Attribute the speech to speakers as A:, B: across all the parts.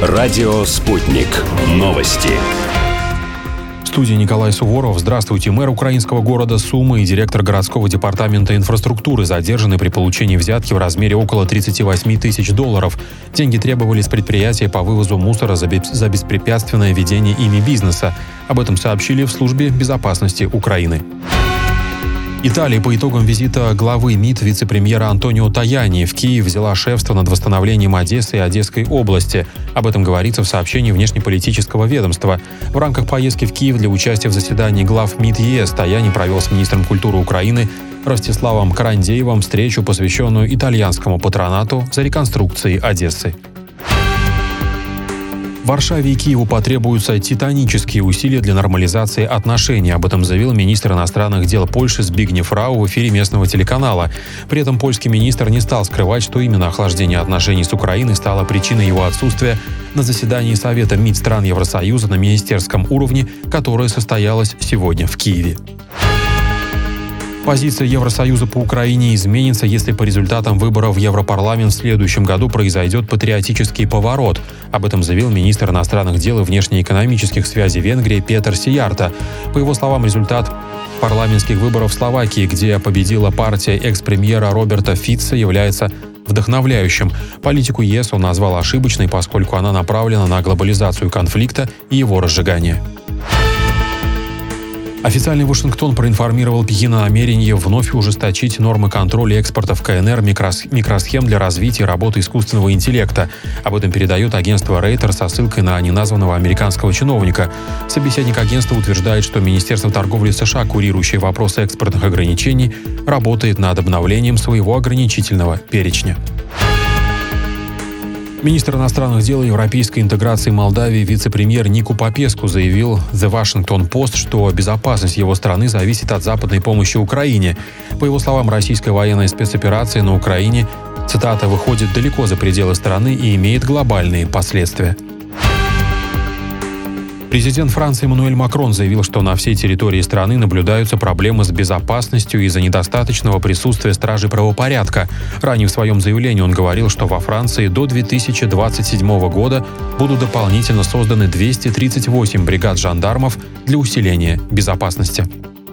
A: Радио «Спутник». Новости.
B: В студии Николай Суворов. Здравствуйте. Мэр украинского города Сумы и директор городского департамента инфраструктуры задержаны при получении взятки в размере около $38 тысяч. Деньги требовали с предприятия по вывозу мусора за беспрепятственное ведение ими бизнеса. Об этом сообщили в службе безопасности Украины. Италия по итогам визита главы МИД вице-премьера Антонио Таяни в Киев взяла шефство над восстановлением Одессы и Одесской области. Об этом говорится в сообщении внешнеполитического ведомства. В рамках поездки в Киев для участия в заседании глав МИД ЕС Таяни провел с министром культуры Украины Ростиславом Карандеевым встречу, посвященную итальянскому патронату за реконструкцией Одессы. Варшаве и Киеву потребуются титанические усилия для нормализации отношений. Об этом заявил министр иностранных дел Польши Збигнев Рау в эфире местного телеканала. При этом польский министр не стал скрывать, что именно охлаждение отношений с Украиной стало причиной его отсутствия на заседании Совета МИД стран Евросоюза на министерском уровне, которое состоялось сегодня в Киеве. Позиция Евросоюза по Украине изменится, если по результатам выборов в Европарламент в следующем году произойдет патриотический поворот. Об этом заявил министр иностранных дел и внешнеэкономических связей Венгрии Петер Сиярто. По его словам, результат парламентских выборов в Словакии, где победила партия экс-премьера Роберта Фица, является вдохновляющим. Политику ЕС он назвал ошибочной, поскольку она направлена на глобализацию конфликта и его разжигание. Официальный Вашингтон проинформировал Пекин о намерении вновь ужесточить нормы контроля экспорта в КНР микросхем для развития работы искусственного интеллекта. Об этом передает агентство Рейтер со ссылкой на неназванного американского чиновника. Собеседник агентства утверждает, что Министерство торговли США, курирующее вопросы экспортных ограничений, работает над обновлением своего ограничительного перечня. Министр иностранных дел и европейской интеграции Молдавии вице-премьер Нику Попеску заявил The Washington Post, что безопасность его страны зависит от западной помощи Украине. По его словам, российская военная спецоперация на Украине, цитата, «выходит далеко за пределы страны и имеет глобальные последствия». Президент Франции Эммануэль Макрон заявил, что на всей территории страны наблюдаются проблемы с безопасностью из-за недостаточного присутствия стражей правопорядка. Ранее в своем заявлении он говорил, что во Франции до 2027 года будут дополнительно созданы 238 бригад жандармов для усиления безопасности.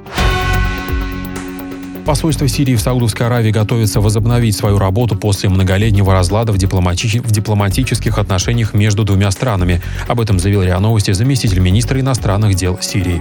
B: Посольство Сирии в Саудовской Аравии готовится возобновить свою работу после многолетнего разлада в дипломатических отношениях между двумя странами. Об этом заявил РИА Новости заместитель министра иностранных дел Сирии.